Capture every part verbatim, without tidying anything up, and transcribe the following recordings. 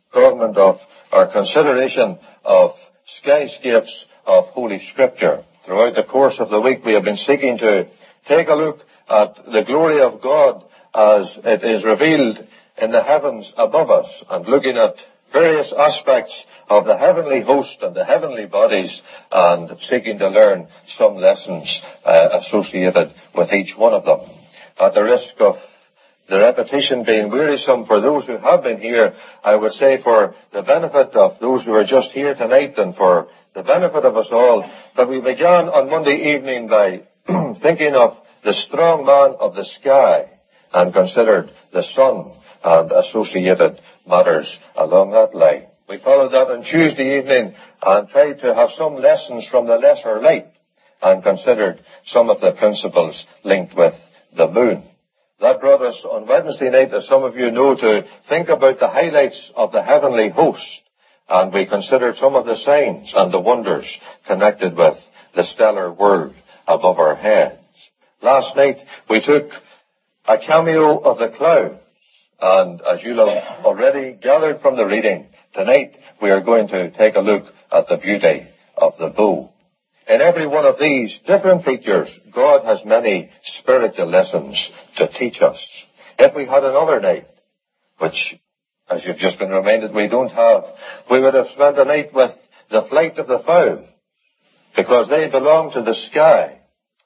fragment of our consideration of skyscapes of Holy Scripture. Throughout the course of the week we have been seeking to take a look at the glory of God as it is revealed in the heavens above us, and looking at various aspects of the heavenly host and the heavenly bodies, and seeking to learn some lessons uh, associated with each one of them. At the risk of the repetition being wearisome for those who have been here, I would say for the benefit of those who are just here tonight and for the benefit of us all, that we began on Monday evening by thinking of the strong man of the sky and considered the sun and associated matters along that line. We followed that on Tuesday evening and tried to have some lessons from the lesser light and considered some of the principles linked with the moon. That brought us on Wednesday night, as some of you know, to think about the highlights of the heavenly host, and we considered some of the signs and the wonders connected with the stellar world above our heads. Last night we took a cameo of the clouds, and as you have already gathered from the reading, tonight we are going to take a look at the beauty of the bow. In every one of these different features, God has many spiritual lessons to teach us. If we had another night, which, as you've just been reminded, we don't have, we would have spent a night with the flight of the fowl, because they belong to the sky,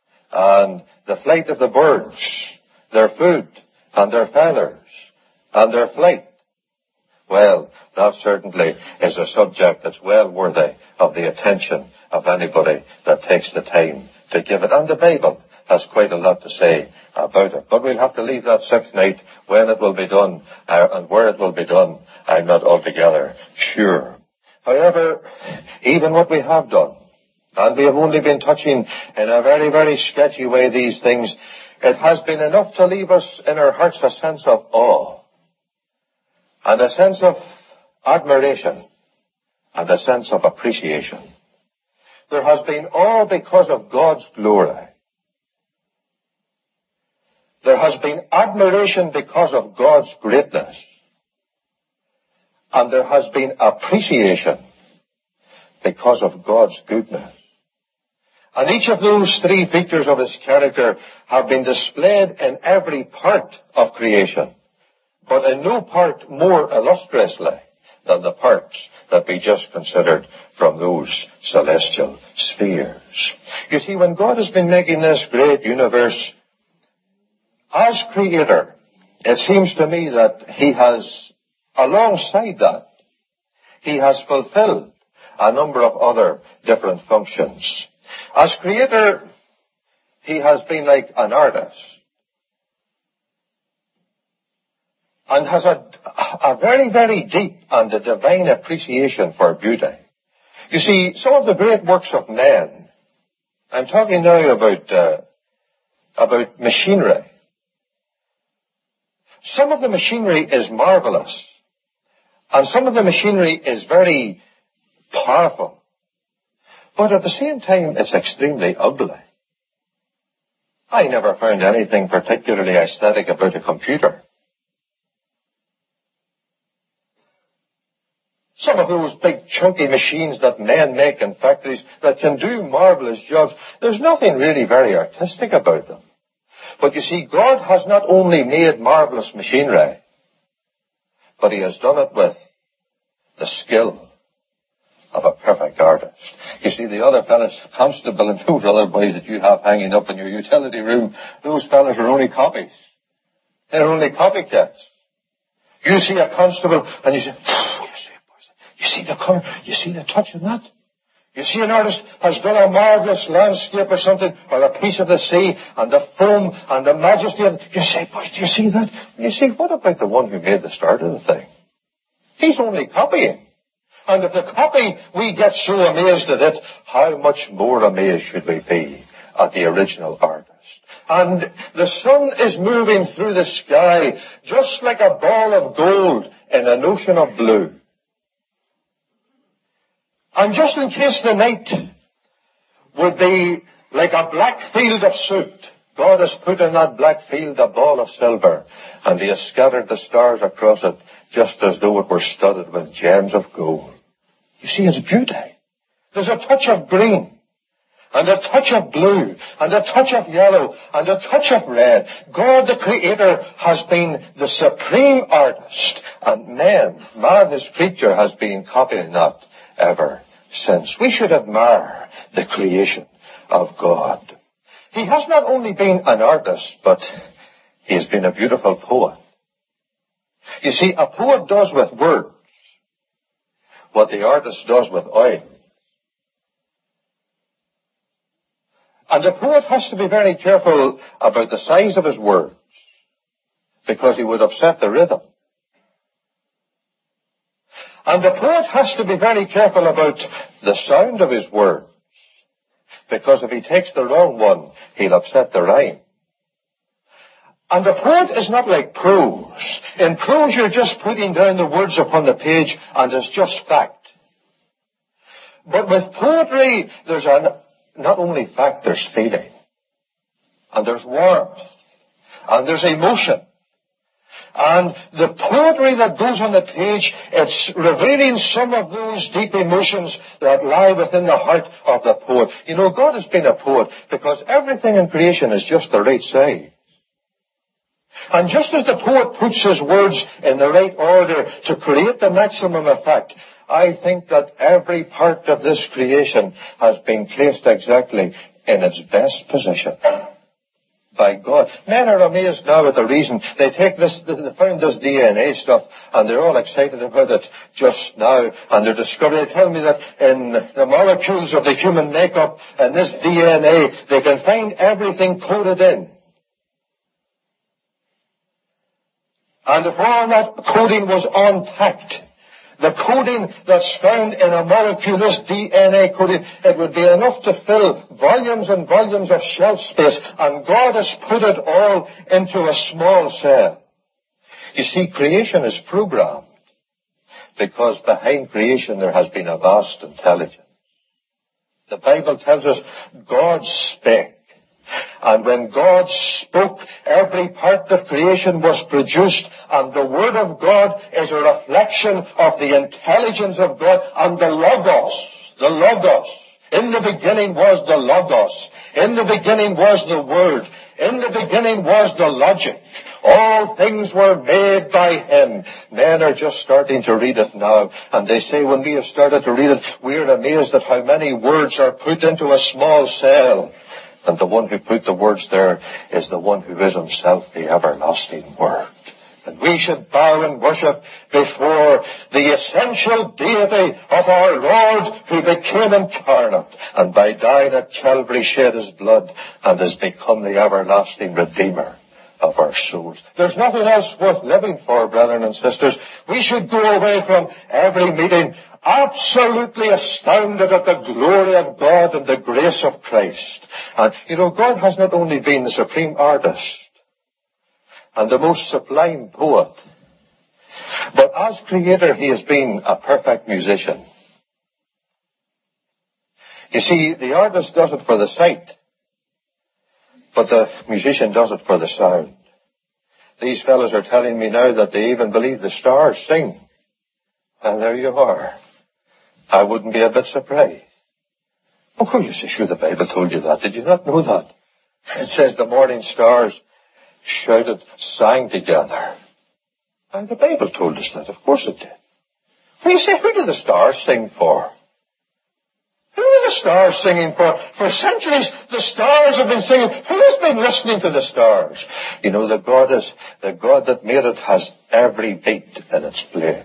and the flight of the birds, their food, and their feathers, and their flight. Well, that certainly is a subject that's well worthy of the attention of anybody that takes the time to give it. And the Bible has quite a lot to say about it. But we'll have to leave that sixth night. When it will be done uh, and where it will be done, I'm not altogether sure. However, even what we have done, and we have only been touching in a very, very sketchy way these things, it has been enough to leave us in our hearts a sense of awe, and a sense of admiration, and a sense of appreciation. There has been all because of God's glory. There has been admiration because of God's greatness. And there has been appreciation because of God's goodness. And each of those three features of His character have been displayed in every part of creation, but in no part more illustriously than the parts that we just considered from those celestial spheres. You see, when God has been making this great universe, as Creator, it seems to me that He has, alongside that, He has fulfilled a number of other different functions. As Creator, He has been like an artist, and has a, a very, very deep and a divine appreciation for beauty. You see, some of the great works of men, I'm talking now about, uh, about machinery. Some of the machinery is marvelous, and some of the machinery is very powerful. But at the same time, it's extremely ugly. I never found anything particularly aesthetic about a computer. Some of those big chunky machines that men make in factories that can do marvelous jobs, there's nothing really very artistic about them. But you see, God has not only made marvelous machinery, but He has done it with the skill of a perfect artist. You see, the other fellas, Constable and those other boys that you have hanging up in your utility room, those fellas are only copies. They're only copycats. You see a constable and you say, You see the colour, you see the touch of that? You see an artist has done a marvellous landscape or something, or a piece of the sea, and the foam, and the majesty of it. You say, boys, do you see that? You see, what about the one who made the start of the thing? He's only copying. And if the copy, we get so amazed at it, how much more amazed should we be at the original artist? And the sun is moving through the sky just like a ball of gold in an ocean of blue. And just in case the night would be like a black field of soot, God has put in that black field a ball of silver, and he has scattered the stars across it just as though it were studded with gems of gold. You see its beauty. There's a touch of green, and a touch of blue, and a touch of yellow, and a touch of red. God the Creator has been the supreme artist, and man, man his creature, has been copying that ever since. We should admire the creation of God. He has not only been an artist, but he has been a beautiful poet. You see, a poet does with words what the artist does with oil. And the poet has to be very careful about the size of his words, because he would upset the rhythm. And the poet has to be very careful about the sound of his words, because if he takes the wrong one, he'll upset the rhyme. And the poet is not like prose. In prose, you're just putting down the words upon the page, and it's just fact. But with poetry, there's a, not only fact, there's feeling. And there's warmth. And there's emotion. And the poetry that goes on the page, it's revealing some of those deep emotions that lie within the heart of the poet. You know, God has been a poet because everything in creation is just the right size. And just as the poet puts his words in the right order to create the maximum effect, I think that every part of this creation has been placed exactly in its best position by God. Men are amazed now at the reason. They take this, they found this D N A stuff, and they're all excited about it just now, and they're discovering, they tell me that in the molecules of the human makeup and this D N A, they can find everything coded in. And if all that coding was unpacked, the coding that's found in a molecule, this D N A coding, it would be enough to fill volumes and volumes of shelf space, and God has put it all into a small cell. You see, creation is programmed, because behind creation there has been a vast intelligence. The Bible tells us God spake. And when God spoke, every part of creation was produced, and the Word of God is a reflection of the intelligence of God, and the Logos, the Logos. In the beginning was the Logos. In the beginning was the Word. In the beginning was the logic. All things were made by Him. Men are just starting to read it now, and they say when we have started to read it, we're amazed at how many words are put into a small cell. And the one who put the words there is the one who is himself the everlasting Word. And we should bow and worship before the essential deity of our Lord, who became incarnate, and by dying at Calvary shed his blood and has become the everlasting Redeemer of our souls. There's nothing else worth living for, brethren and sisters. We should go away from every meeting absolutely astounded at the glory of God and the grace of Christ. And, you know, God has not only been the supreme artist and the most sublime poet, but as Creator, He has been a perfect musician. You see, the artist does it for the sight, but the musician does it for the sound. These fellows are telling me now that they even believe the stars sing. And there you are. I wouldn't be a bit surprised. Oh, you say, sure, the Bible told you that. Did you not know that? It says the morning stars shouted, sang together. And the Bible told us that. Of course it did. Well, you say, who do the stars sing for? Who are the stars singing for? For centuries, the stars have been singing. Who has been listening to the stars? You know, the God is, the God that made it has every beat in its place.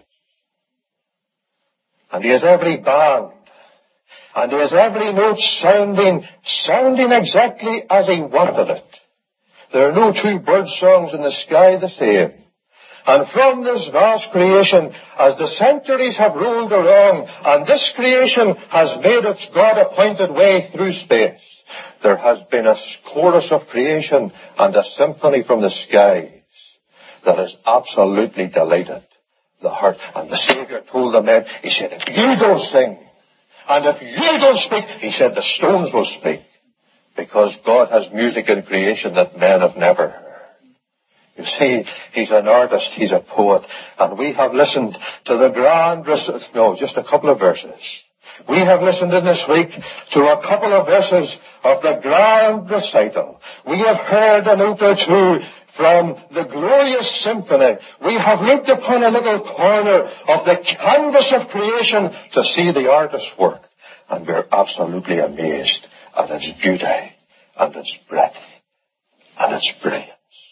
And He has every band. And He has every note sounding, sounding exactly as He wanted it. There are no two bird songs in the sky the same. And from this vast creation, as the centuries have rolled around, and this creation has made its God-appointed way through space, there has been a chorus of creation and a symphony from the skies that has absolutely delighted the heart. And the Savior told the men, He said, if you don't sing, and if you don't speak, He said, the stones will speak. because God has music in creation that men have never heard. You see, he's an artist, he's a poet, and we have listened to the grand, rec- no, just a couple of verses. We have listened in this week to a couple of verses of the grand recital. We have heard a note or two from the glorious symphony. We have looked upon a little corner of the canvas of creation to see the artist's work, and we're absolutely amazed at its beauty and its breadth and its brilliance.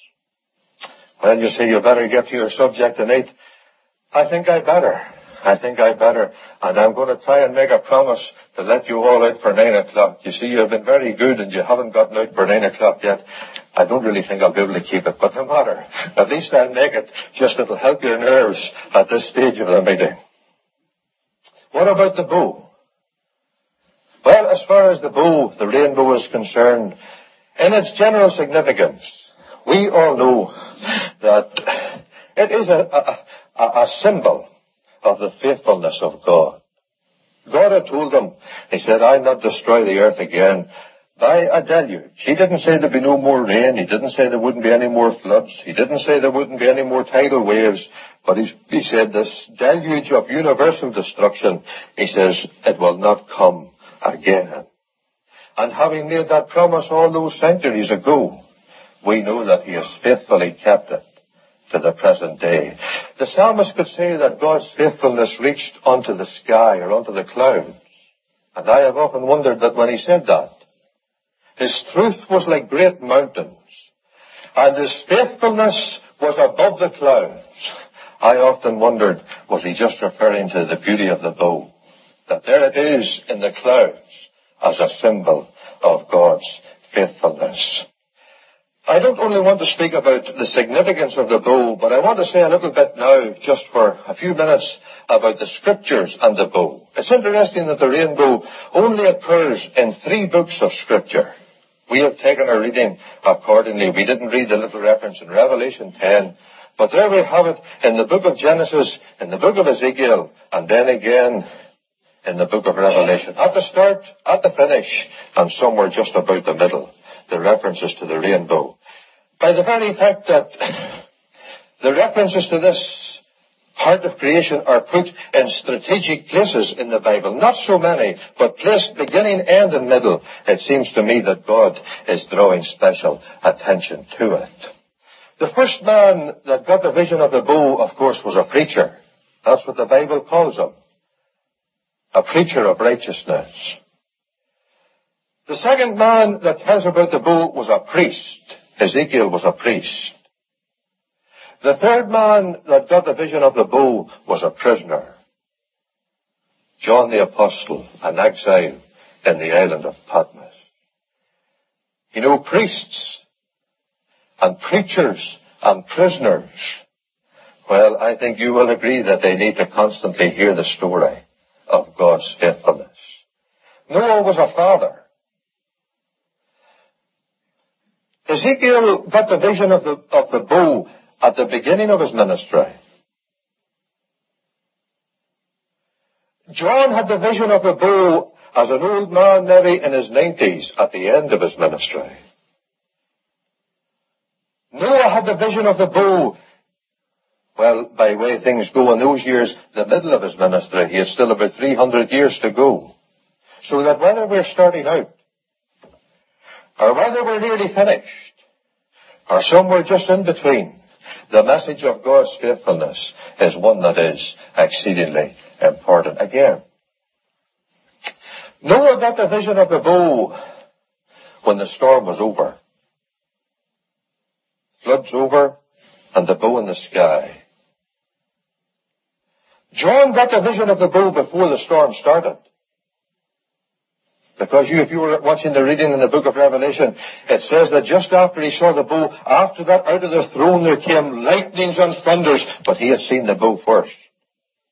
Well, you say you better get to your subject tonight. I think I better. I think I better. And I'm going to try and make a promise to let you all out for nine o'clock. You see, you've been very good and you haven't gotten out for nine o'clock yet. I don't really think I'll be able to keep it, but no matter. At least I'll make it. Just it'll help your nerves at this stage of the meeting. What about the bow? Well, as far as the bow, the rainbow is concerned, in its general significance, we all know that it is a, a, a symbol of the faithfulness of God. God had told them, he said, I'll not destroy the earth again by a deluge. He didn't say there'd be no more rain. He didn't say there wouldn't be any more floods. He didn't say there wouldn't be any more tidal waves. But he, he said this deluge of universal destruction, he says, it will not come again. And having made that promise all those centuries ago, we know that he has faithfully kept it to the present day. The psalmist could say that God's faithfulness reached onto the sky or onto the clouds. And I have often wondered that when he said that, his truth was like great mountains, and his faithfulness was above the clouds. I often wondered, was he just referring to the beauty of the bow? That there it is in the clouds as a symbol of God's faithfulness. I don't only want to speak about the significance of the bow, but I want to say a little bit now, just for a few minutes, about the scriptures and the bow. It's interesting that the rainbow only occurs in three books of scripture. We have taken our reading accordingly. We didn't read the little reference in Revelation ten, but there we have it in the book of Genesis, in the book of Ezekiel, and then again in the book of Revelation. At the start, at the finish, and somewhere just about the middle, the references to the rainbow. By the very fact that the references to this part of creation are put in strategic places in the Bible, not so many, but placed beginning, end, and middle, it seems to me that God is drawing special attention to it. The first man that got the vision of the bow, of course, was a preacher. That's what the Bible calls him. A preacher of righteousness. The second man that tells about the bow was a priest. Ezekiel was a priest. The third man that got the vision of the bow was a prisoner. John the Apostle, an exile in the island of Patmos. You know, priests and preachers and prisoners, well, I think you will agree that they need to constantly hear the story of God's faithfulness. Noah was a father. Ezekiel got the vision of the, of the bow at the beginning of his ministry. John had the vision of the bow as an old man, maybe in his nineties, at the end of his ministry. Noah had the vision of the bow, well, by the way things go in those years, the middle of his ministry. He had still about three hundred years to go. So that whether we're starting out, or whether we're nearly finished, or somewhere just in between, the message of God's faithfulness is one that is exceedingly important. Again, Noah got the vision of the bow when the storm was over. Flood's over, and the bow in the sky. John got the vision of the bow before the storm started. Because you, if you were watching the reading in the book of Revelation, it says that just after he saw the bow, after that out of the throne there came lightnings and thunders, but he had seen the bow first.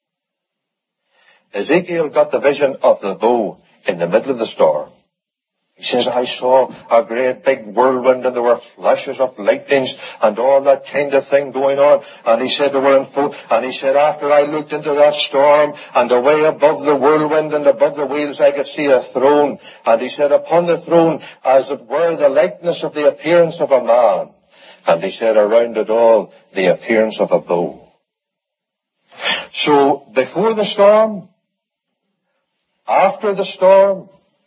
Ezekiel got the vision of the bow in the middle of the storm. He says, I saw a great big whirlwind and there were flashes of lightnings and all that kind of thing going on. And he said, they were in full, and he said, after I looked into that storm and away above the whirlwind and above the wheels, I could see a throne. And he said, upon the throne, as it were, the likeness of the appearance of a man. And he said, around it all, the appearance of a bow. So, before the storm, after the storm,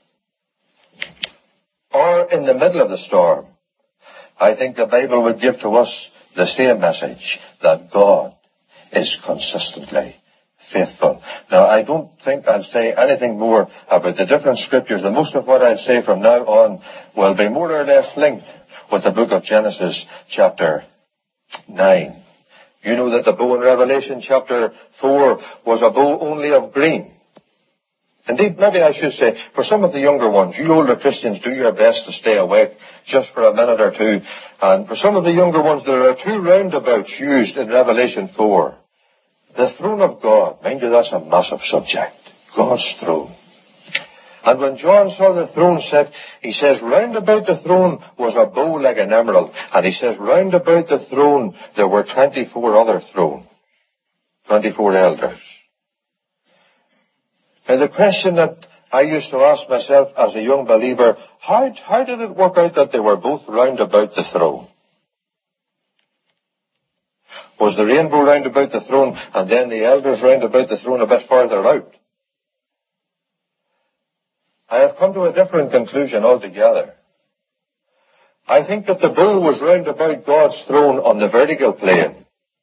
or in the middle of the storm, I think the Bible would give to us the same message, that God is consistently faithful. Now, I don't think I'll say anything more about the different scriptures. The most of what I'll say from now on will be more or less linked with the book of Genesis chapter nine. You know that the bow in Revelation chapter four was a bow only of green. Indeed, maybe I should say, for some of the younger ones, you older Christians, do your best to stay awake just for a minute or two. And for some of the younger ones, there are two roundabouts used in Revelation four. The throne of God. Mind you, that's a massive subject. God's throne. And when John saw the throne set, he says, round about the throne was a bow like an emerald. And he says, round about the throne there were twenty-four other thrones. twenty-four elders. Now the question that I used to ask myself as a young believer, how, how did it work out that they were both round about the throne? Was the rainbow round about the throne and then the elders round about the throne a bit further out? I have come to a different conclusion altogether. I think that the bow was round about God's throne on the vertical plane.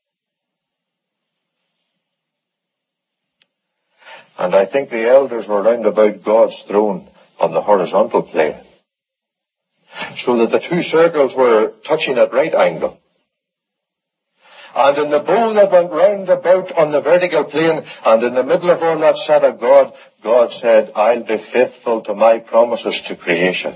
And I think the elders were round about God's throne on the horizontal plane. So that the two circles were touching at right angle. And in the bow that went round about on the vertical plane, and in the middle of all that set of God, God said, I'll be faithful to my promises to creation.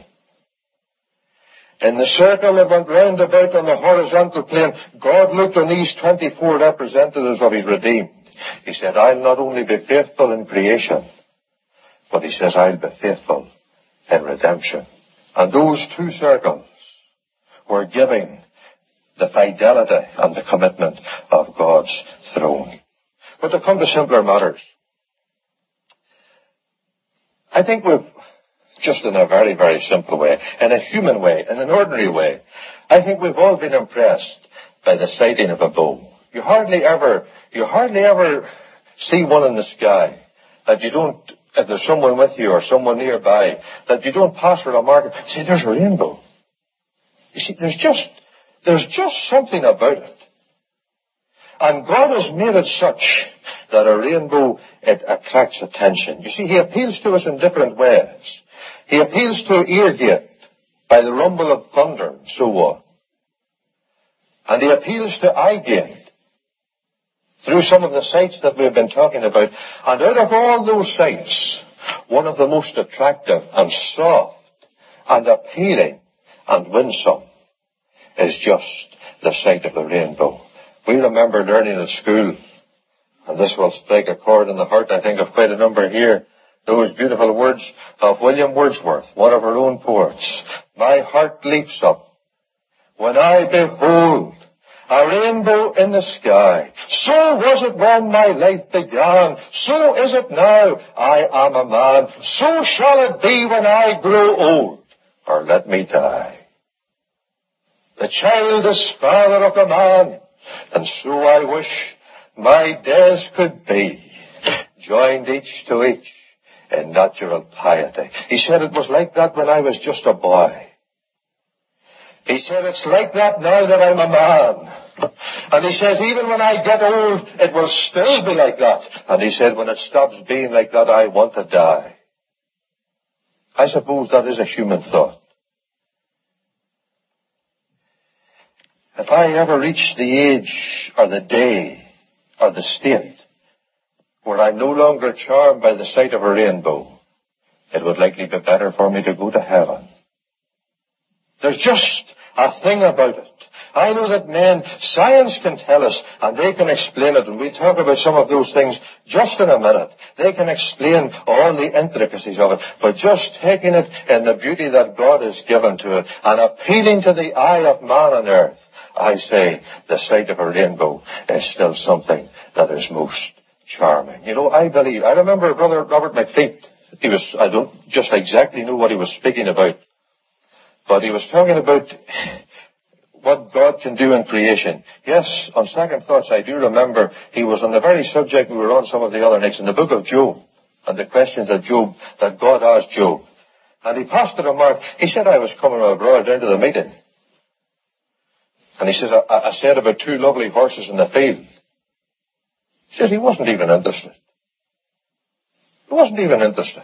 In the circle that went round about on the horizontal plane, God looked on these twenty-four representatives of His redeemed. He said, I'll not only be faithful in creation, but He says, I'll be faithful in redemption. And those two circles were giving the fidelity and the commitment of God's throne. But to come to simpler matters, I think we've, just in a very, very simple way, in a human way, in an ordinary way, I think we've all been impressed by the sighting of a bow. You hardly ever, you hardly ever see one in the sky that you don't, if there's someone with you or someone nearby, that you don't pass or remark and say, there's a rainbow. You see, there's just, there's just something about it. And God has made it such that a rainbow, it attracts attention. You see, He appeals to us in different ways. He appeals to ear gate by the rumble of thunder and so on. And He appeals to eye gate through some of the sights that we've been talking about. And out of all those sights, one of the most attractive and soft and appealing and winsome is just the sight of the rainbow. We remember learning at school, and this will strike a chord in the heart, I think, of quite a number here, those beautiful words of William Wordsworth, one of our own poets. My heart leaps up when I behold a rainbow in the sky. So was it when my life began. So is it now I am a man. So shall it be when I grow old, or let me die. The child is father of the man, and so I wish my days could be, joined each to each in natural piety. He said it was like that when I was just a boy. He said it's like that now that I'm a man. And he says even when I get old, it will still be like that. And he said when it stops being like that, I want to die. I suppose that is a human thought. If I ever reach the age or the day or the state where I'm no longer charmed by the sight of a rainbow, it would likely be better for me to go to heaven. There's just a thing about it, I know that men, science can tell us, and they can explain it, and we talk about some of those things just in a minute. They can explain all the intricacies of it, but just taking it in the beauty that God has given to it, and appealing to the eye of man on earth, I say, the sight of a rainbow is still something that is most charming. You know, I believe, I remember Brother Robert McFeet. He was, I don't just exactly know what he was speaking about, but he was talking about what God can do in creation. Yes, on second thoughts, I do remember he was on the very subject we were on some of the other nights in the book of Job, and the questions that Job, that God asked Job. And he passed a remark. He said, I was coming abroad down to the meeting. And he said, I, I said about two lovely horses in the field. He says he wasn't even interested. He wasn't even interested.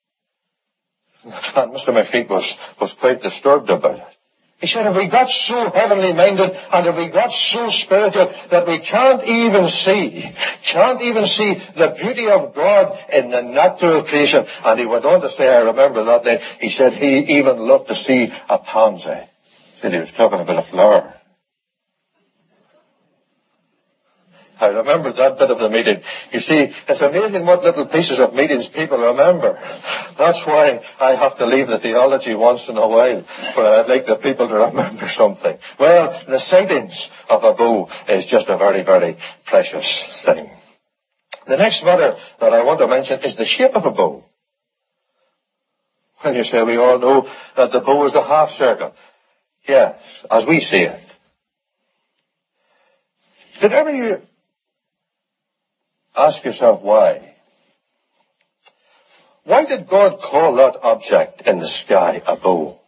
And Mister McFeet was, was quite disturbed about it. He said, if we got so heavenly minded and if we got so spiritual that we can't even see, can't even see the beauty of God in the natural creation. And he went on to say, I remember that day, he said he even loved to see a pansy. He said he was talking about a flower. I remember that bit of the meeting. You see, it's amazing what little pieces of meetings people remember. That's why I have to leave the theology once in a while, for I'd like the people to remember something. Well, the sightings of a bow is just a very, very precious thing. The next matter that I want to mention is the shape of a bow. Well, you say, we all know that the bow is a half circle. Yes, as we see it. Did ever you ask yourself why? Why did God call that object in the sky a bow?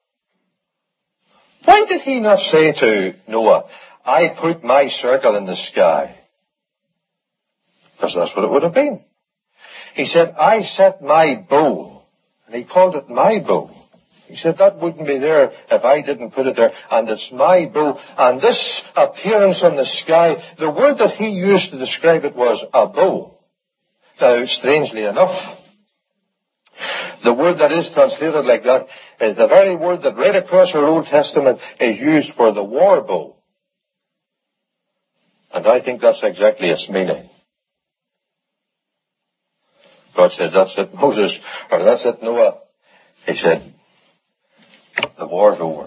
Why did he not say to Noah, I put my circle in the sky? Because that's what it would have been. He said, I set my bow. And he called it my bow. He said, that wouldn't be there if I didn't put it there. And it's my bow. And this appearance on the sky, the word that he used to describe it was a bow. Now, strangely enough, the word that is translated like that is the very word that right across our Old Testament is used for the war bow. And I think that's exactly its meaning. God said, that's it, Moses, or that's it, Noah. He said, the war's over.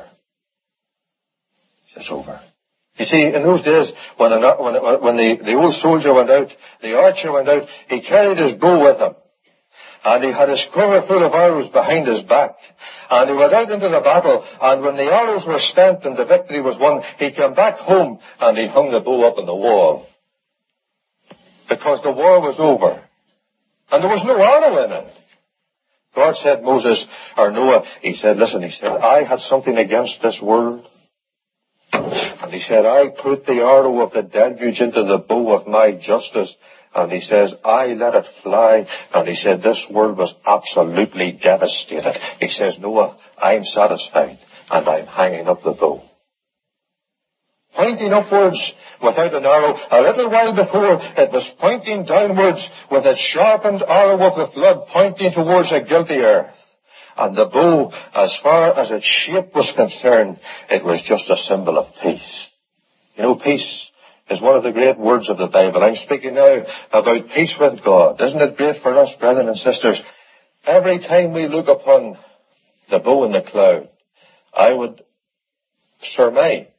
It's over. You see, in those days, when, an, when, when the, the old soldier went out, the archer went out, he carried his bow with him. And he had his quiver full of arrows behind his back. And he went out into the battle, and when the arrows were spent and the victory was won, he came back home and he hung the bow up on the wall. Because the war was over. And there was no arrow in it. God said, Moses, or Noah, he said, listen, he said, I had something against this world. And he said, I put the arrow of the deluge into the bow of my justice. And he says, I let it fly. And he said, this world was absolutely devastated. He says, Noah, I'm satisfied. And I'm hanging up the bow. Pointing upwards without an arrow. A little while before, it was pointing downwards with its sharpened arrow of the flood pointing towards a guilty earth. And the bow, as far as its shape was concerned, it was just a symbol of peace. You know, peace is one of the great words of the Bible. I'm speaking now about peace with God. Isn't it great for us, brethren and sisters? Every time we look upon the bow in the cloud, I would surmise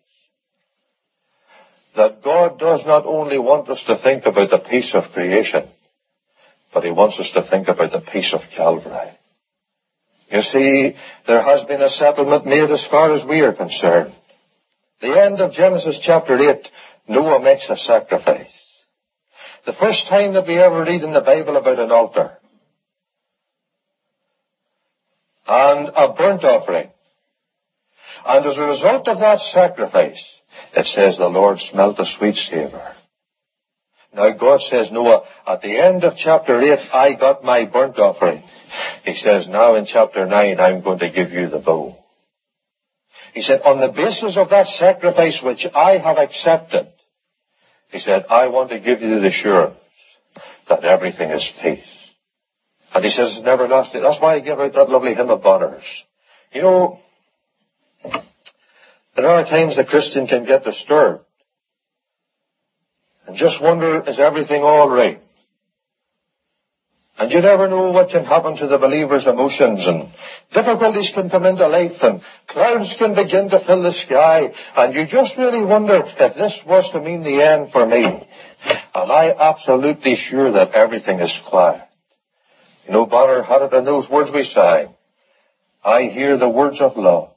that God does not only want us to think about the peace of creation, but he wants us to think about the peace of Calvary. You see, there has been a settlement made as far as we are concerned. The end of Genesis chapter eight, Noah makes a sacrifice. The first time that we ever read in the Bible about an altar and a burnt offering. And as a result of that sacrifice, it says the Lord smelt a sweet savour. Now God says, Noah, at the end of chapter eight, I got my burnt offering. He says, now in chapter nine, I'm going to give you the bow. He said, on the basis of that sacrifice which I have accepted, he said, I want to give you the assurance that everything is peace. And he says, it's never lasting. That's why I give out that lovely hymn of Bonner's. You know, There are times the Christian can get disturbed and just wonder, is everything all right? And you never know what can happen to the believer's emotions, and difficulties can come into life, and clouds can begin to fill the sky, and you just really wonder if this was to mean the end for me. And I absolutely sure that everything is quiet. You know, Bonner had it in those words we sang. I hear the words of love.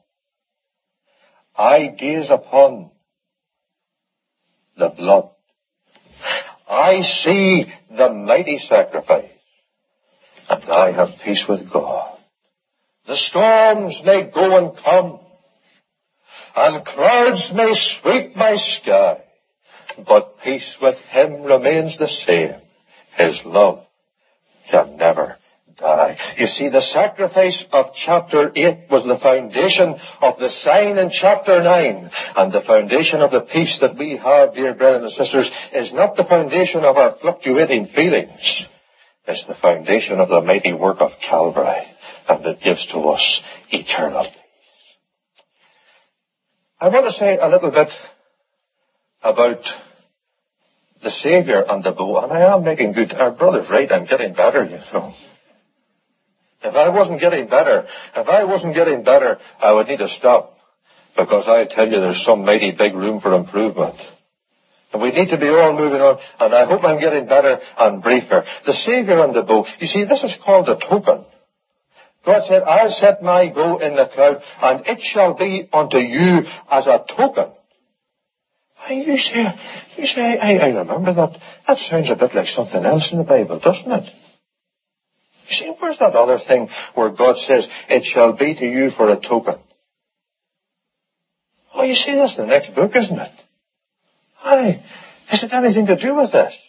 I gaze upon the blood. I see the mighty sacrifice. And I have peace with God. The storms may go and come, and clouds may sweep my sky, but peace with Him remains the same. His love can never die. You see, the sacrifice of chapter eight was the foundation of the sign in chapter nine. And the foundation of the peace that we have, dear brothers and sisters, is not the foundation of our fluctuating feelings. It's the foundation of the mighty work of Calvary, and it gives to us eternal peace. I want to say a little bit about the Saviour and the bow, and I am making good. Our brother's right, I'm getting better, you know. If I wasn't getting better, if I wasn't getting better, I would need to stop, because I tell you there's some mighty big room for improvement. And we need to be all moving on, and I hope I'm getting better and briefer. The Saviour and the bow. You see, this is called a token. God said, I'll set my bow in the cloud, and it shall be unto you as a token. And you say, you say, I, I remember that. That sounds a bit like something else in the Bible, doesn't it? You see, where's that other thing where God says, it shall be to you for a token? Oh, you see, that's the next book, isn't it? Aye. Has it anything to do with this?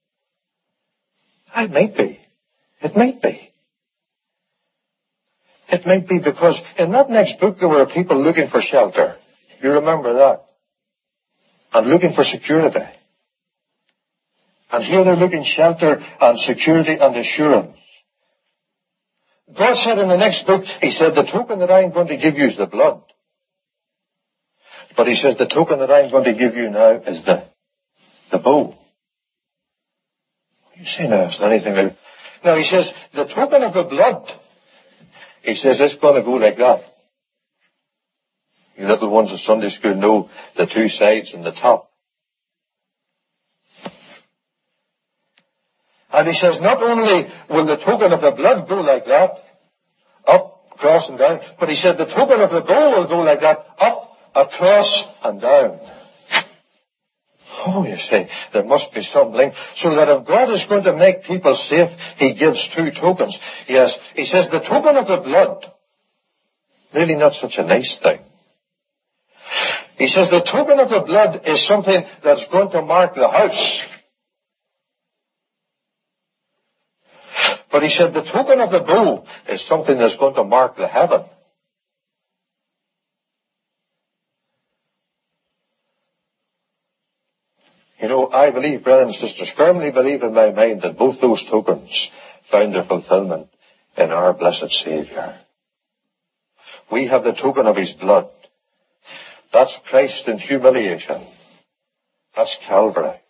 It might be. It might be. It might be because in that next book there were people looking for shelter. You remember that? And looking for security. And here they're looking shelter and security and assurance. God said in the next book, He said, the token that I'm going to give you is the blood. But He says, the token that I'm going to give you now is the, the bow. You say now, it's anything like... Now He says, the token of the blood, He says, it's going to go like that. You little ones at Sunday school know the two sides and the top. And He says, not only will the token of the blood go like that, up, across and down, but He said the token of the bow will go like that, up, across and down. Oh, you say, there must be some link. So that if God is going to make people safe, He gives two tokens. Yes, He says the token of the blood, really not such a nice thing. He says the token of the blood is something that's going to mark the house. But He said the token of the bow is something that's going to mark the heaven. You know, I believe, brothers and sisters, firmly believe in my mind that both those tokens found their fulfillment in our blessed Saviour. We have the token of His blood. That's Christ in humiliation. That's Calvary.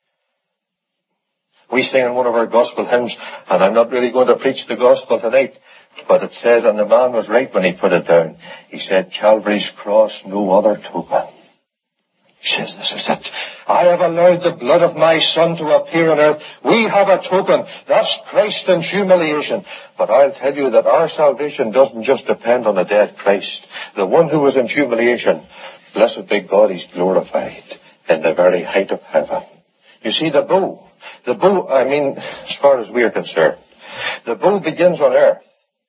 We sing in one of our gospel hymns, and I'm not really going to preach the gospel tonight, but it says, and the man was right when he put it down. He said, Calvary's cross, no other token. He says, this is it. I have allowed the blood of my Son to appear on earth. We have a token. That's Christ in humiliation. But I'll tell you that our salvation doesn't just depend on a dead Christ. The one who was in humiliation, blessed be God, He's glorified in the very height of heaven. You see, the bow, the bow, I mean, as far as we are concerned, the bow begins on earth,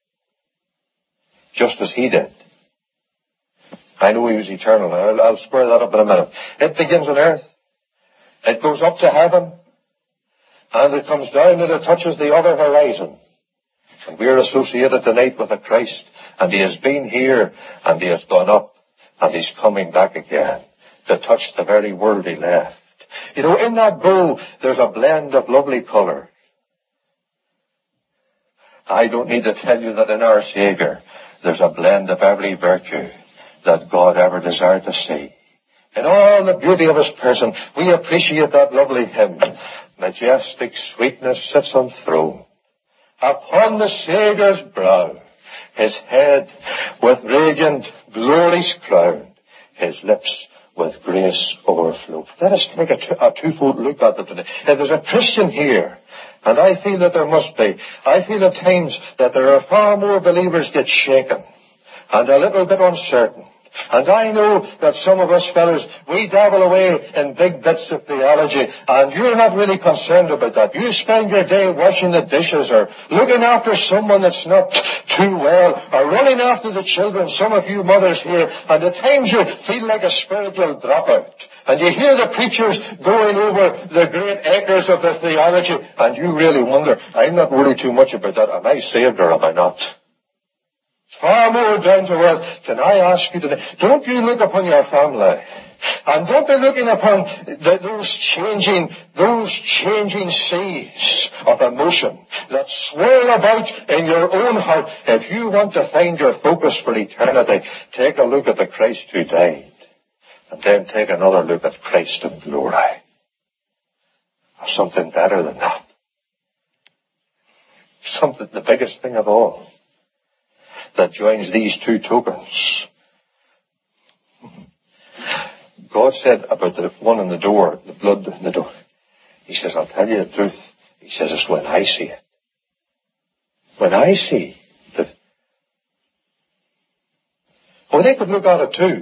just as He did. I know He was eternal. I'll, I'll square that up in a minute. It begins on earth. It goes up to heaven. And it comes down and it touches the other horizon. And we're associated tonight with a Christ. And He has been here and He has gone up. And He's coming back again to touch the very world He left. You know, in that bow, there's a blend of lovely colour. I don't need to tell you that in our Saviour, there's a blend of every virtue. that God ever desired to see. In all the beauty of his person, we appreciate that lovely hymn. Majestic sweetness sits enthroned upon the Saviour's brow, his head with radiant glories crowned, his lips with grace overflow. Let us take a, t- a twofold look at it today. If there's a Christian here, and I feel that there must be, I feel at times that there are far more believers get shaken and a little bit uncertain. And I know that some of us fellows, we dabble away in big bits of theology, and you're not really concerned about that. You spend your day washing the dishes or looking after someone that's not too well, or running after the children, some of you mothers here, and at times you feel like a spiritual dropout. And you hear the preachers going over the great acres of their theology, and you really wonder, I'm not worried too much about that. Am I saved or am I not? Far more down to earth. Can I ask you today, don't you look upon your family, and don't be looking upon the, those changing, those changing seas of emotion that swirl about in your own heart. If you want to find your focus for eternity, take a look at the Christ who died, and then take another look at Christ in glory. Or something better than that. Something, the biggest thing of all, that joins these two tokens. God said about the one in the door, the blood in the door, he says, I'll tell you the truth. He says, it's when I see it. When I see the... Oh, they could look at it too.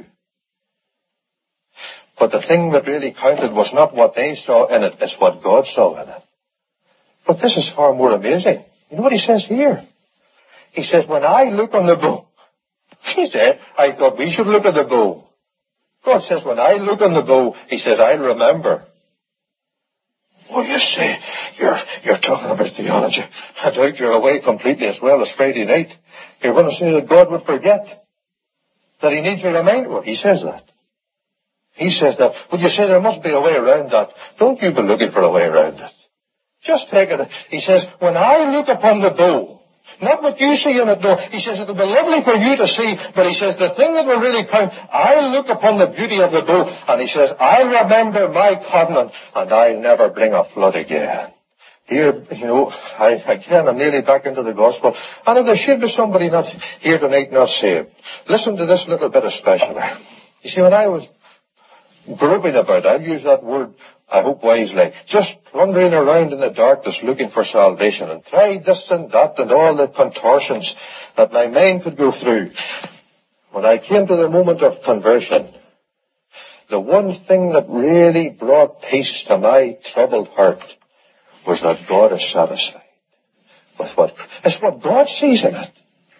But the thing that really counted was not what they saw in it, it's what God saw in it. But this is far more amazing. You know what he says here? He says, when I look on the bow, he said, I thought we should look at the bow. God says, when I look on the bow, he says, I'll remember. Oh, you say, you're, you're talking about theology. I doubt you're away completely as well as Friday night. You're going to say that God would forget, that he needs a reminder. He says that. He says that. Would you say there must be a way around that? Don't you be looking for a way around it. Just take it. He says, when I look upon the bow, not what you see in it, no. He says it will be lovely for you to see, but he says the thing that will really count, I'll look upon the beauty of the bow, and he says, I'll remember my covenant, and I'll never bring a flood again. Here, you know, I, again, I'm nearly back into the gospel, and if there should be somebody not here tonight not saved, listen to this little bit especially. You see, when I was groping about, I'll use that word, I hope wisely, just wandering around in the darkness looking for salvation, and tried this and that and all the contortions that my mind could go through. When I came to the moment of conversion, the one thing that really brought peace to my troubled heart was that God is satisfied with what, it's what God sees in it.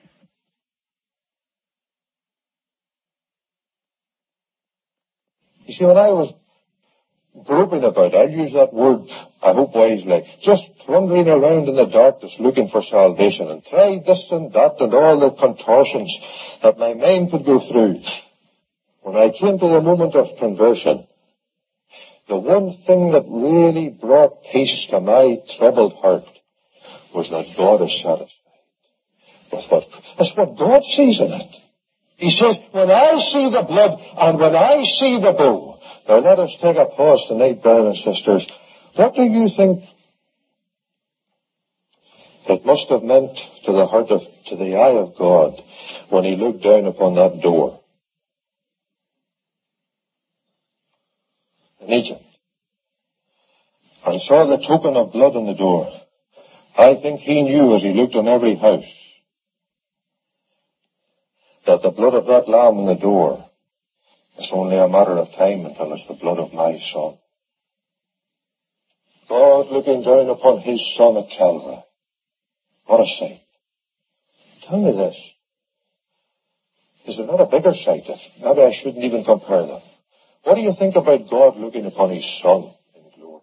You see, when I was groping about, I'll use that word, I hope wisely, just wandering around in the darkness looking for salvation, and tried this and that and all the contortions that my mind could go through. When I came to the moment of conversion, the one thing that really brought peace to my troubled heart was that God is satisfied with what, that's what God sees in it. He says, when I see the blood and when I see the bow. Now let us take a pause tonight, brothers and sisters. What do you think it must have meant to the heart of, to the eye of God when he looked down upon that door in Egypt and saw the token of blood on the door? I think he knew as he looked on every house that the blood of that lamb on the door, it's only a matter of time until it's the blood of my son. God looking down upon his son at Calvary. What a sight. Tell me this. Is there not a bigger sight? Maybe I shouldn't even compare them. What do you think about God looking upon his son in glory?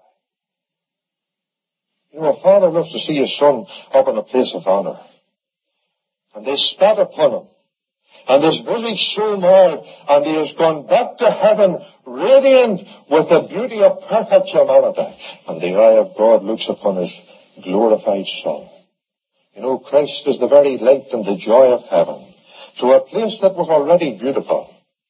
You know, a father loves to see his son up in a place of honor. And they spat upon him. And his visage so marred, and he has gone back to heaven radiant with the beauty of perfect humanity. And the eye of God looks upon his glorified Son. You know, Christ is the very light and the joy of heaven. To a place that was already beautiful.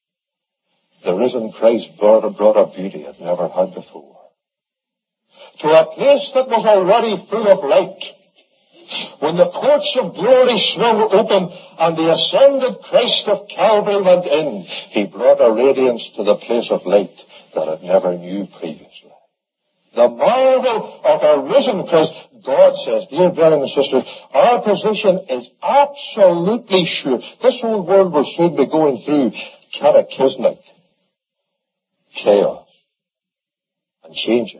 the risen Christ brought, brought a beauty it never had before. To a place that was already full of light. When the ports of glory swung open and the ascended Christ of Calvary went in, he brought a radiance to the place of light that it never knew previously. The marvel of our risen Christ. God says, dear brothers and sisters, our position is absolutely sure. This whole world will soon be going through cataclysmic chaos and changes.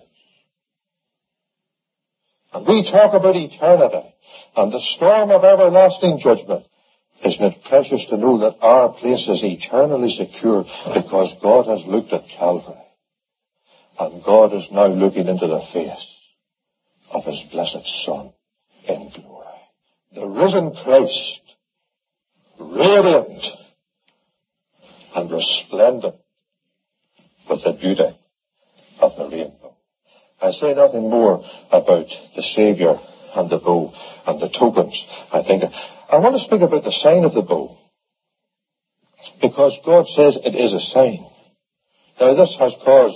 And we talk about eternity and the storm of everlasting judgment. Isn't it precious to know that our place is eternally secure because God has looked at Calvary. And God is now looking into the face of his blessed Son in glory. The risen Christ, radiant and resplendent with the beauty of the rainbow. I say nothing more about the Saviour and the bow and the tokens. I think I want to speak about the sign of the bow, because God says it is a sign. Now this has caused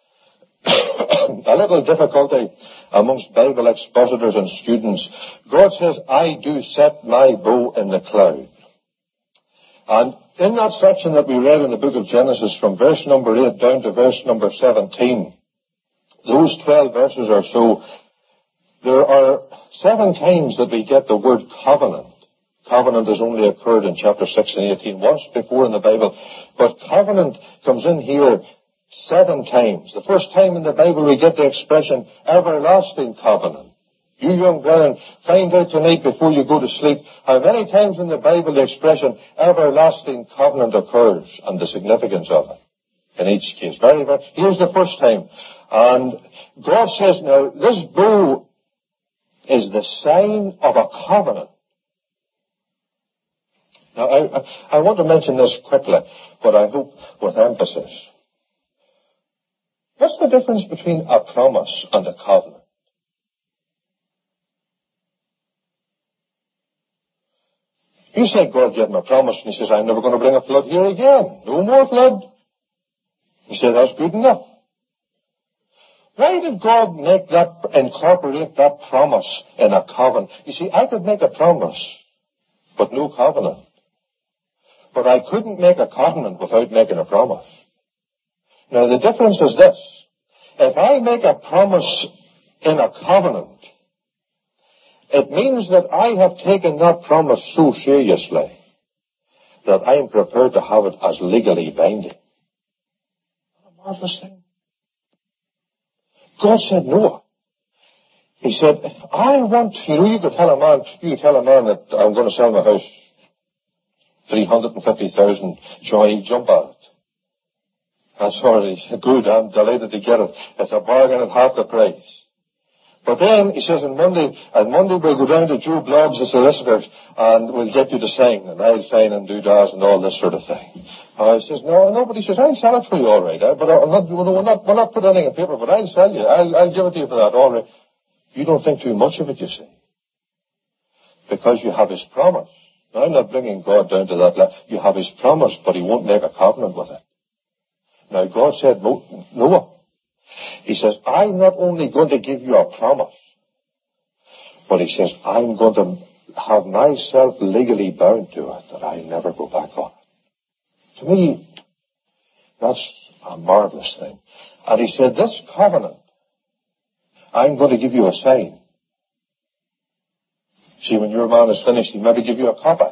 a little difficulty amongst Bible expositors and students. God says, I do set my bow in the cloud. And in that section that we read in the book of Genesis from verse number eight down to verse number seventeen, those twelve verses or so, there are seven times that we get the word covenant. Covenant has only occurred in chapter six and eighteen, once before in the Bible. But covenant comes in here seven times. The first time in the Bible we get the expression everlasting covenant. You young brethren, find out tonight before you go to sleep how many times in the Bible the expression everlasting covenant occurs and the significance of it. In each case. Very, very. Here's the first time. And God says, now, this bow is the sign of a covenant. Now, I, I want to mention this quickly, but I hope with emphasis. What's the difference between a promise and a covenant? You say God gave him a promise, and he says, I'm never going to bring a flood here again. No more flood. You say, that's good enough. Why did God make that, incorporate that promise in a covenant? You see, I could make a promise, but no covenant. But I couldn't make a covenant without making a promise. Now, the difference is this. If I make a promise in a covenant, it means that I have taken that promise so seriously that I am prepared to have it as legally binding. What a marvelous thing. God said, Noah. He said, I want, you know, you could tell a man, you could tell a man that I'm going to sell my house, three hundred fifty thousand, joy, jump at it. That's already good. I'm delighted to get it. It's a bargain at half the price. But then, he says, on Monday, on Monday we'll go down to Joe Blobbs, the solicitors, and we'll get you to sign, and I'll sign and do das and all this sort of thing. Uh, he says, no, no, but he says, I'll sell it for you all right. Eh? But I'll not, we'll not, we'll not put anything in paper, but I'll sell you. I'll, I'll give it to you for that, all right. You don't think too much of it, you see. Because you have his promise. Now, I'm not bringing God down to that level. You have his promise, but he won't make a covenant with it. Now, God said, Noah, he says, I'm not only going to give you a promise, but he says, I'm going to have myself legally bound to it, that I'll never go back on it. To me, that's a marvelous thing. And he said, this covenant, I'm going to give you a sign. See, when your man is finished, he'll maybe give you a copy.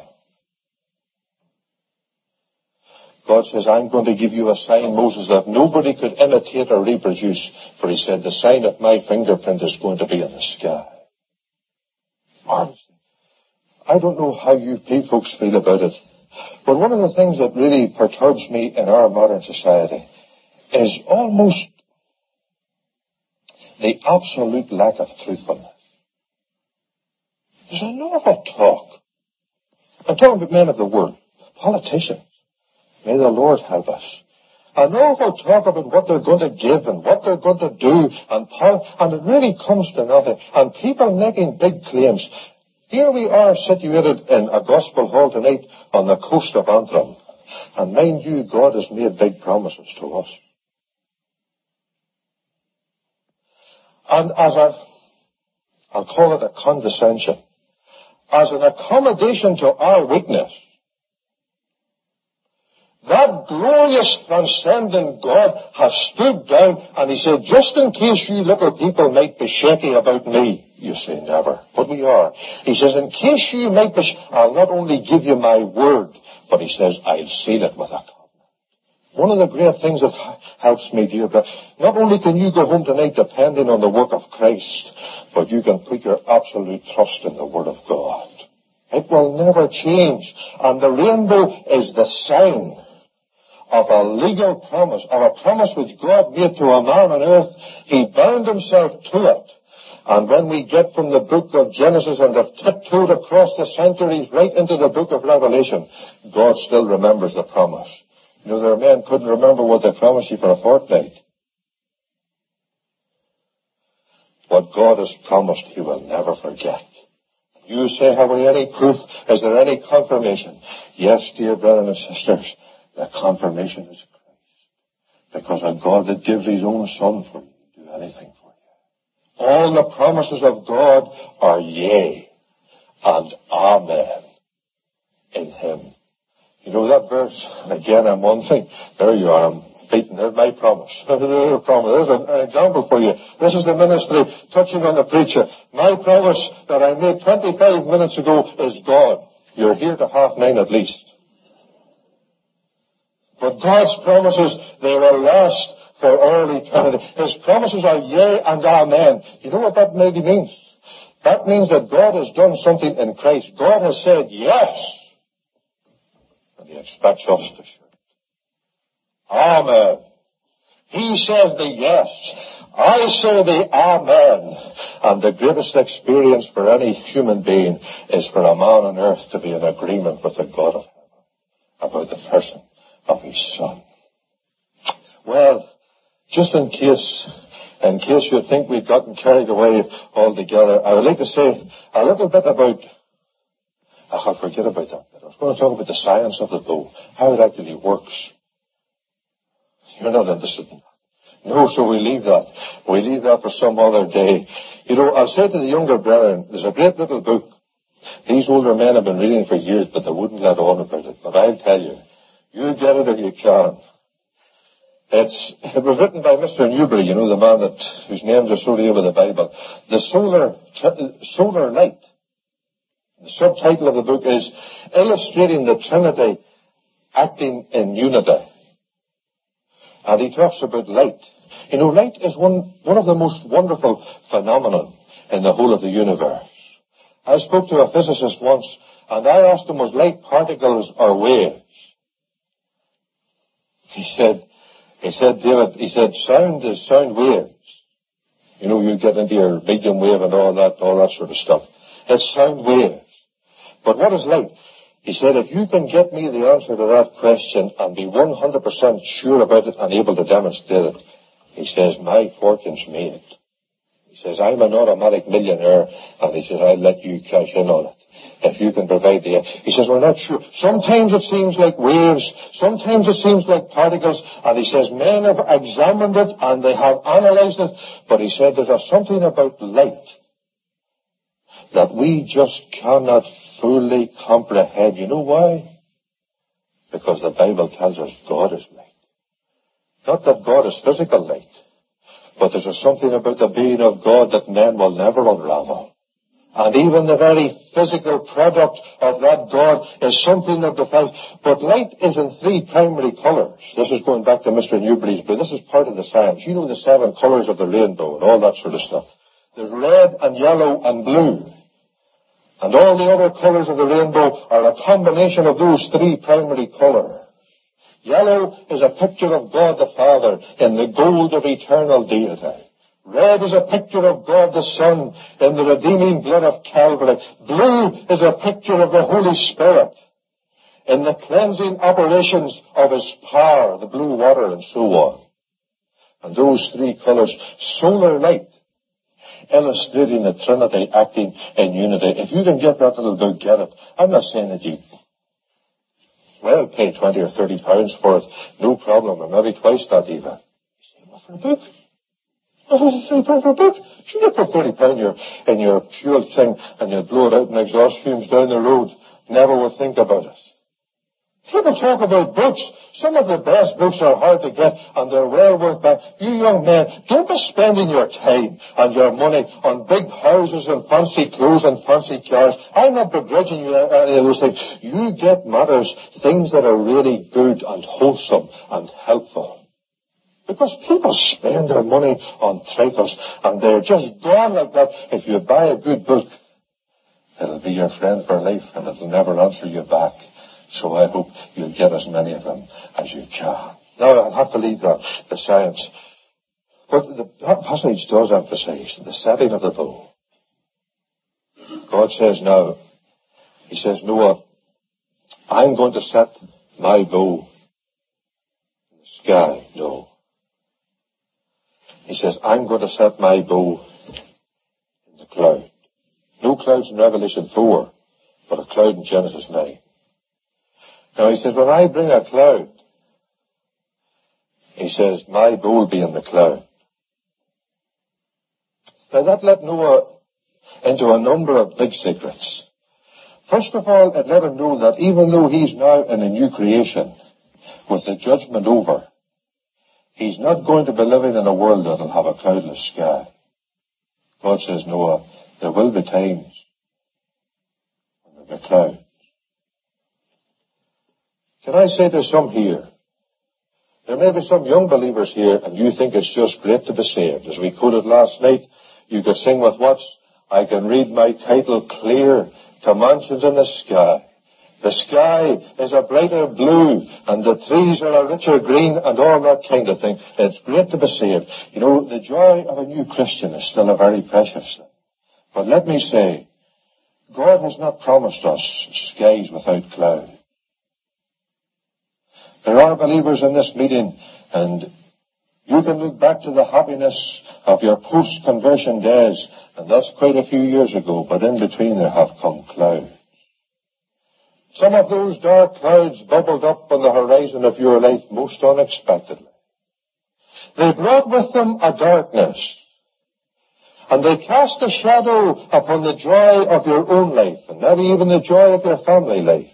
God says, I'm going to give you a sign, Moses, that nobody could imitate or reproduce. For he said, the sign of my fingerprint is going to be in the sky. Marvelous. I don't know how you folks feel about it, but one of the things that really perturbs me in our modern society is almost the absolute lack of truthfulness. There's an awful talk. I'm talking about men of the world, politicians. May the Lord help us. An awful talk about what they're going to give and what they're going to do, and, and it really comes to nothing. And people making big claims. Here we are situated in a gospel hall tonight on the coast of Antrim. And mind you, God has made big promises to us. And as a, I'll call it a condescension, as an accommodation to our weakness, that glorious, transcendent God has stood down and he said, just in case you little people might be shaky about me. You say never, but we are. He says, in case you might be, sh- I'll not only give you my word, but he says, I'll seal it with a covenant. One of the great things that helps me, dear brother, not only can you go home tonight depending on the work of Christ, but you can put your absolute trust in the word of God. It will never change. And the rainbow is the sign of a legal promise, of a promise which God made to a man on earth. He bound himself to it. And when we get from the book of Genesis and have tiptoed across the centuries right into the book of Revelation, God still remembers the promise. You know, there are men who couldn't remember what they promised you for a fortnight. What God has promised, he will never forget. You say, have we any proof? Is there any confirmation? Yes, dear brothers and sisters. The confirmation is Christ. Because a God that gives his own Son for you to do anything for you. All the promises of God are yea and amen in him. You know that verse, and again I'm one thing. There you are, I'm beaten. There's my promise. There's a promise. There's an example for you. This is the ministry touching on the preacher. My promise that I made twenty-five minutes ago is gone. You're here to half nine at least. But God's promises, they will last for all eternity. His promises are yea and amen. You know what that maybe means? That means that God has done something in Christ. God has said yes. And he expects us to share it. Amen. He says the yes. I say the amen. And the greatest experience for any human being is for a man on earth to be in agreement with the God of heaven about the person of his Son. Well, just in case, in case you think we've gotten carried away altogether, I would like to say a little bit about, I'll forget about that. I was going to talk about the science of the bow, how it actually works. You're not interested in that. No, so we leave that. We leave that for some other day. You know, I'll say to the younger brethren, there's a great little book. These older men have been reading for years, but they wouldn't let on about it. But I'll tell you, you get it if you can. It's, it was written by Mister Newberry, you know, the man that, whose names are so real with the Bible. The solar, solar light. The subtitle of the book is Illustrating the Trinity Acting in Unity. And he talks about light. You know, light is one, one of the most wonderful phenomena in the whole of the universe. I spoke to a physicist once, and I asked him, was light particles or waves? He said, he said, David, he said, sound is sound waves. You know, you get into your medium wave and all that, all that sort of stuff. It's sound waves. But what is light? He said, if you can get me the answer to that question and be one hundred percent sure about it and able to demonstrate it, he says, my fortune's made. He says, I'm an automatic millionaire, and he says, I'll let you cash in on it. If you can provide the... He says, we're not sure. Sometimes it seems like waves. Sometimes it seems like particles. And he says, men have examined it and they have analyzed it. But he said, there's something about light that we just cannot fully comprehend. You know why? Because the Bible tells us God is light. Not that God is physical light, but there's something about the being of God that men will never unravel. And even the very physical product of that God is something that defies. But light is in three primary colors. This is going back to Mister Newberry's, but this is part of the science. You know the seven colors of the rainbow and all that sort of stuff. There's red and yellow and blue. And all the other colors of the rainbow are a combination of those three primary colors. Yellow is a picture of God the Father in the gold of eternal deity. Red is a picture of God the Son in the redeeming blood of Calvary. Blue is a picture of the Holy Spirit in the cleansing operations of His power, the blue water and so on. And those three colors, solar light, illustrating the Trinity acting in unity. If you can get that little book, get it. I'm not saying that you well pay twenty or thirty pounds for it, no problem, or maybe twice that even. You say, what, for a book? What is thirty pounds for a book? You get for thirty pounds in your, in your fuel thing, and you'll blow it out in exhaust fumes down the road. Never would think about it. People talk about books. Some of the best books are hard to get, and they're well worth buying. You young men, don't be spending your time and your money on big houses and fancy clothes and fancy cars. I'm not begrudging you any of those things. You get matters, things that are really good and wholesome and helpful. Because people spend their money on trifles, and they're just gone like that. If you buy a good book, it'll be your friend for life, and it'll never answer you back. So I hope you'll get as many of them as you can. Now, I'll have to leave the, the science. But the passage does emphasize the setting of the bow. God says now, he says, Noah, I'm going to set my bow in the sky. No. He says, I'm going to set my bow in the cloud. No clouds in Revelation four, but a cloud in Genesis nine. Now he says, when I bring a cloud, he says, my bow will be in the cloud. Now that let Noah into a number of big secrets. First of all, it let him know that even though he's now in a new creation, with the judgment over, he's not going to be living in a world that will have a cloudless sky. God says, Noah, there will be times when there will be clouds. Can I say to some here, there may be some young believers here, and you think it's just great to be saved. As we quoted last night, you could sing with what? I can read my title clear to mansions in the sky. The sky is a brighter blue, and the trees are a richer green, and all that kind of thing. It's great to be saved. You know, the joy of a new Christian is still a very precious thing. But let me say, God has not promised us skies without clouds. There are believers in this meeting, and you can look back to the happiness of your post-conversion days, and that's quite a few years ago, but in between there have come clouds. Some of those dark clouds bubbled up on the horizon of your life most unexpectedly. They brought with them a darkness, and they cast a shadow upon the joy of your own life, and maybe even the joy of your family life.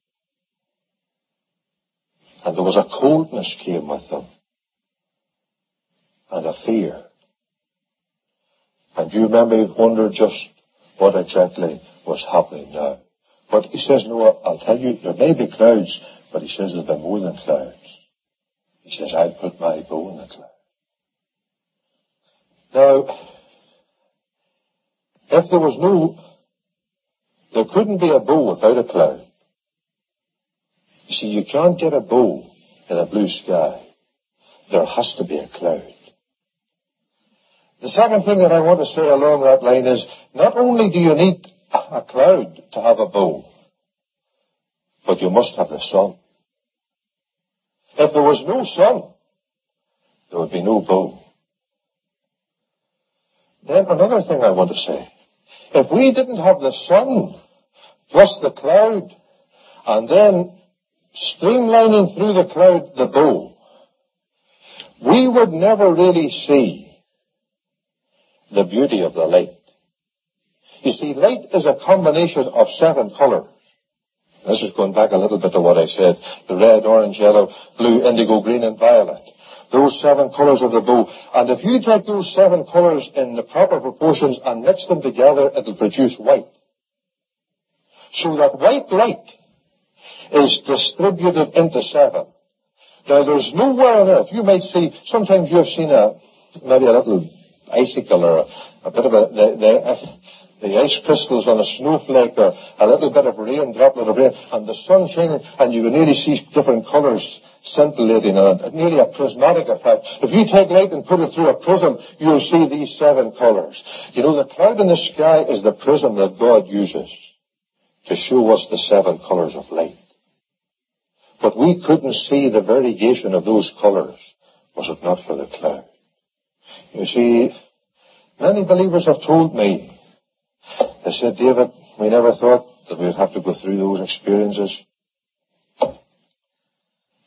And there was a coldness came with them, and a fear. And you maybe wonder just what exactly was happening now. But he says, no, I'll tell you, there may be clouds, but he says there'll be more than clouds. He says, I'll put my bow in the cloud. Now, if there was no, there couldn't be a bow without a cloud. You see, you can't get a bow in a blue sky. There has to be a cloud. The second thing that I want to say along that line is, not only do you need a cloud to have a bow, but you must have the sun. If there was no sun, there would be no bow. Then another thing I want to say, if we didn't have the sun plus the cloud, and then streamlining through the cloud the bow, we would never really see the beauty of the light. You see, light is a combination of seven colors. This is going back a little bit to what I said. The red, orange, yellow, blue, indigo, green, and violet. Those seven colors of the bow. And if you take those seven colors in the proper proportions and mix them together, it'll produce white. So that white light is distributed into seven. Now, there's nowhere on earth. You might see, sometimes you've seen a, maybe a little icicle or a, a bit of a, the, the, uh, the ice crystals on a snowflake or a little bit of rain, droplet of rain, and the sun shining, and you can nearly see different colors scintillating, and nearly a prismatic effect. If you take light and put it through a prism, you'll see these seven colors. You know, the cloud in the sky is the prism that God uses to show us the seven colors of light. But we couldn't see the variegation of those colors, was it not for the cloud. You see, many believers have told me, they said, David, we never thought that we would have to go through those experiences.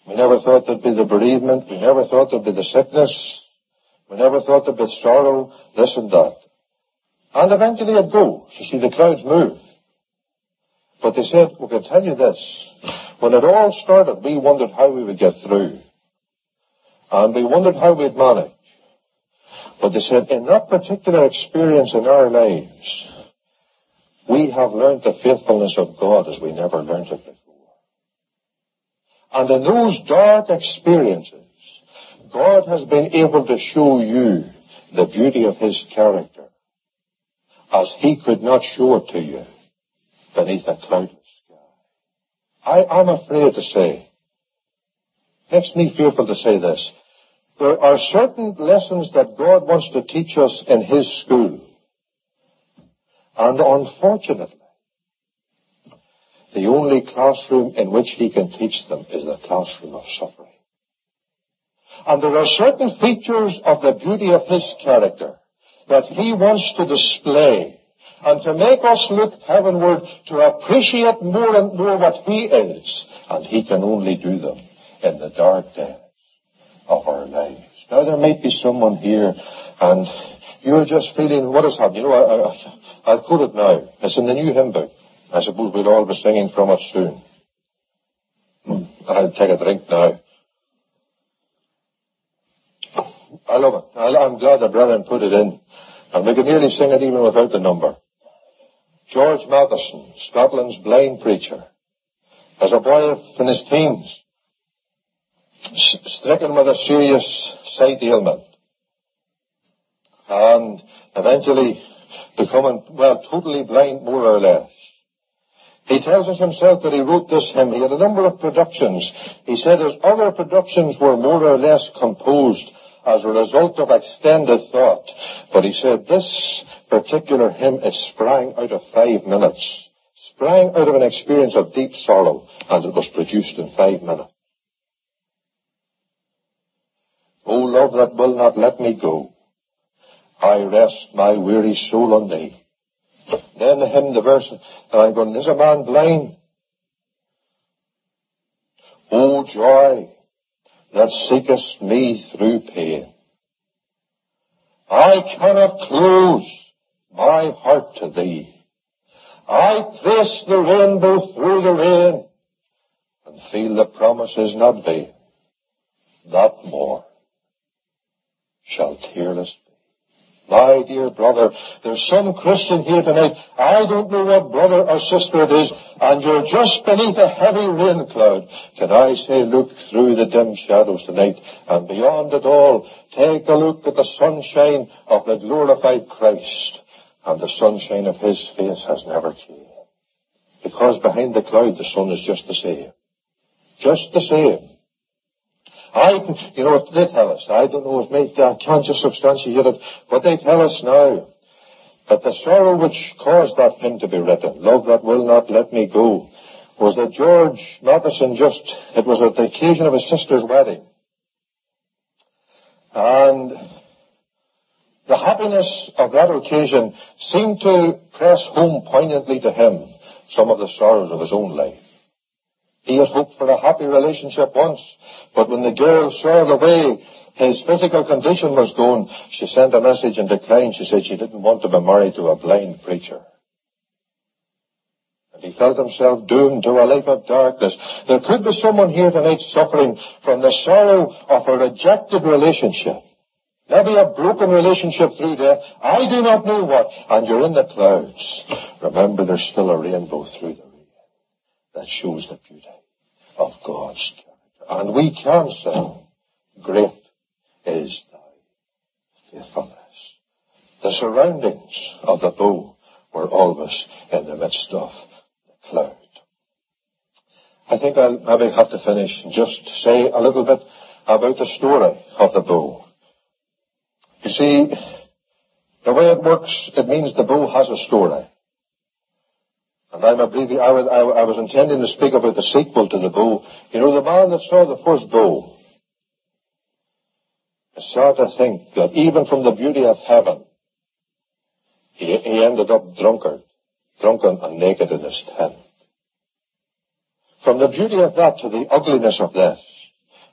We never thought there'd be the bereavement. We never thought there'd be the sickness. We never thought there'd be sorrow, this and that. And eventually it goes. You see, the clouds move. But they said, we can tell you this. When it all started, we wondered how we would get through. And we wondered how we'd manage. But they said, in that particular experience in our lives, we have learned the faithfulness of God as we never learned it before. And in those dark experiences, God has been able to show you the beauty of His character as He could not show it to you beneath a cloudless sky. I am afraid to say, makes me fearful to say this, there are certain lessons that God wants to teach us in His school. And unfortunately, the only classroom in which He can teach them is the classroom of suffering. And there are certain features of the beauty of His character that He wants to display and to make us look heavenward to appreciate more and more what He is. And He can only do them in the dark days of our lives. Now there might be someone here and you're just feeling, what has happened? You know, I, I, I'll quote it now. It's in the new hymn book. I suppose we'll all be singing from it soon. I'll take a drink now. I love it. I'm glad the brethren put it in. And we can nearly sing it even without the number. George Matheson, Scotland's blind preacher, as a boy in his teens, stricken with a serious sight ailment, and eventually becoming, well, totally blind, more or less. He tells us himself that he wrote this hymn. He had a number of productions. He said his other productions were more or less composed as a result of extended thought. But he said this particular hymn, it sprang out of five minutes. Sprang out of an experience of deep sorrow, and it was produced in five minutes. O love that will not let me go, I rest my weary soul on thee. Then the hymn, the verse, and I'm going, there's a man blind. O joy that seekest me through pain, I cannot close my heart to thee. I trace the rainbow through the rain, and feel the promise is not vain, that more shall tearless be. My dear brother, there's some Christian here tonight, I don't know what brother or sister it is, and you're just beneath a heavy rain cloud. Can I say, look through the dim shadows tonight, and beyond it all, take a look at the sunshine of the glorified Christ, and the sunshine of His face has never changed. Because behind the cloud, the sun is just the same. Just the same. I, you know, they tell us, I don't know if maybe I can't just substantiate it, but they tell us now that the sorrow which caused that hymn to be written, Love That Will Not Let Me Go, was that George Matheson just, it was at the occasion of his sister's wedding. And the happiness of that occasion seemed to press home poignantly to him some of the sorrows of his own life. He had hoped for a happy relationship once, but when the girl saw the way his physical condition was going, she sent a message and declined. She said she didn't want to be married to a blind preacher. And he felt himself doomed to a life of darkness. There could be someone here tonight suffering from the sorrow of a rejected relationship. Maybe a broken relationship through death. I do not know what. And you're in the clouds. Remember, there's still a rainbow through the rain that shows the beauty of God's character. And we can say, great is thy faithfulness. The surroundings of the bow were always in the midst of the cloud. I think I'll maybe have to finish and just say a little bit about the story of the bow. You see, the way it works, it means the bow has a story. And I'm a briefly, I was, I was intending to speak about the sequel to the bow. You know, the man that saw the first bow is sad to think that even from the beauty of heaven, he, he ended up drunkard, drunken and naked in his tent. From the beauty of that to the ugliness of this,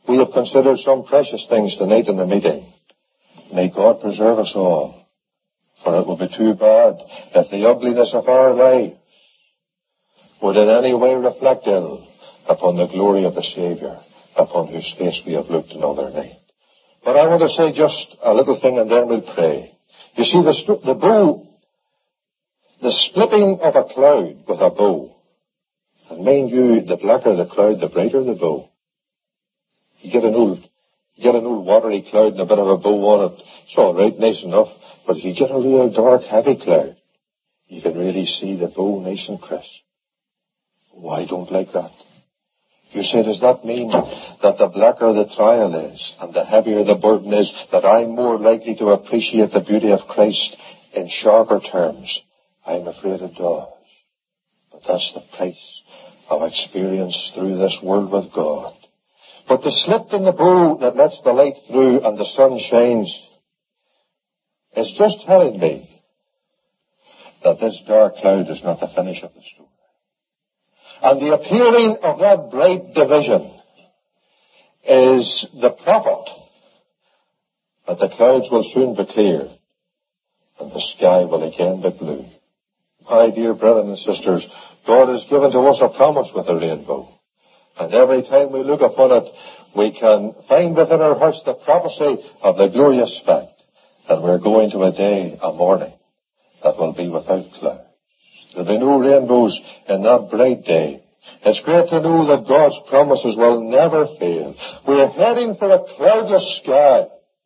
We have considered some precious things tonight in the meeting. May God preserve us all, for it would be too bad if the ugliness of our lives would in any way reflect ill upon the glory of the Saviour, upon whose face we have looked another night. But I want to say just a little thing and then we'll pray. You see, the, st- the bow, the splitting of a cloud with a bow, and mind you, the blacker the cloud, the brighter the bow. You get an old, you get an old watery cloud and a bit of a bow on it, it's all right, nice enough. But if you get a real dark, heavy cloud, you can really see the bow nice and crisp. Oh, I don't like that. You say, does that mean that the blacker the trial is and the heavier the burden is, that I'm more likely to appreciate the beauty of Christ in sharper terms? I'm afraid it does. But that's the price of experience through this world with God. But the slit in the bow that lets the light through and the sun shines is just telling me that this dark cloud is not the finish of the story. And the appearing of that bright division is the prophet that the clouds will soon be clear and the sky will again be blue. My dear brothers and sisters, God has given to us a promise with a rainbow. And every time we look upon it, we can find within our hearts the prophecy of the glorious fact that we're going to a day, a morning, that will be without clouds. There'll be no rainbows in that bright day. It's great to know that God's promises will never fail. We're heading for a cloudless sky,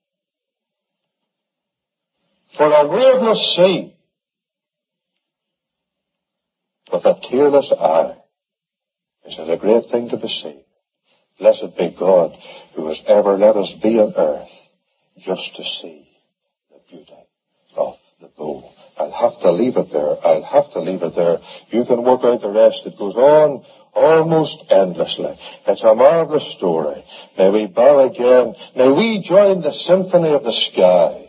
for a waveless sea, with a tearless eye. Is it a great thing to be saved? Blessed be God who has ever let us be on earth just to see the beauty of the bow. I'll have to leave it there. I'll have to leave it there. You can work out the rest. It goes on almost endlessly. It's a marvelous story. May we bow again. May we join the symphony of the sky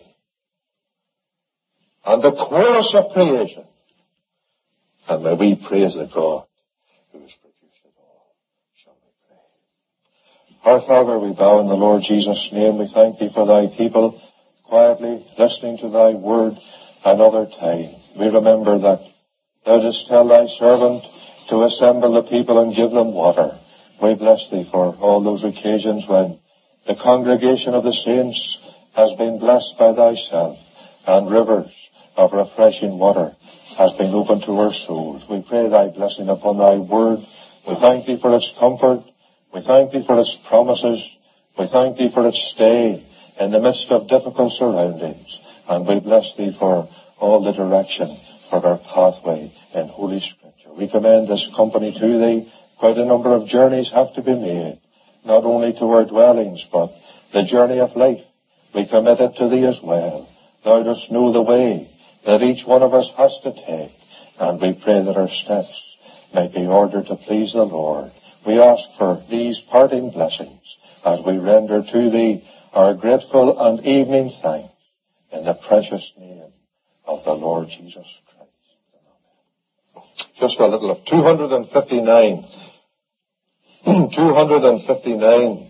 and the chorus of creation. And may we praise the God who has produced it all. Shall we pray? Our Father, we bow in the Lord Jesus' name. We thank Thee for Thy people quietly listening to Thy word another time. We remember that Thou didst tell Thy servant to assemble the people and give them water. We bless Thee for all those occasions when the congregation of the saints has been blessed by Thyself and rivers of refreshing water has been opened to our souls. We pray Thy blessing upon Thy word. We thank Thee for its comfort. We thank Thee for its promises. We thank Thee for its stay in the midst of difficult surroundings. And we bless Thee for all the direction for our pathway in Holy Scripture. We commend this company to Thee. Quite a number of journeys have to be made, not only to our dwellings, but the journey of life. We commit it to Thee as well. Thou dost know the way that each one of us has to take, and we pray that our steps may be ordered to please the Lord. We ask for these parting blessings as we render to Thee our grateful and evening thanks in the precious name of the Lord Jesus Christ. Just a little of two hundred fifty-nine. two hundred fifty-nine.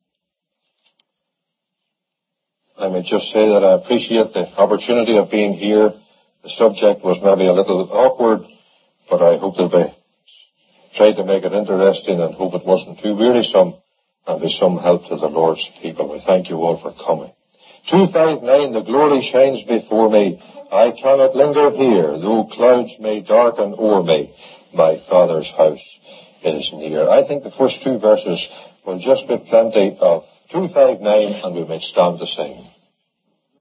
I may just say that I appreciate the opportunity of being here. The subject was maybe a little awkward, but I hope to be tried to make it interesting and hope it wasn't too wearisome and be some help to the Lord's people. We thank you all for coming. two fifty-nine, the glory shines before me. I cannot linger here, though clouds may darken o'er me. My Father's house is near. I think the first two verses will just be plenty of two fifty-nine, and we may stand to sing.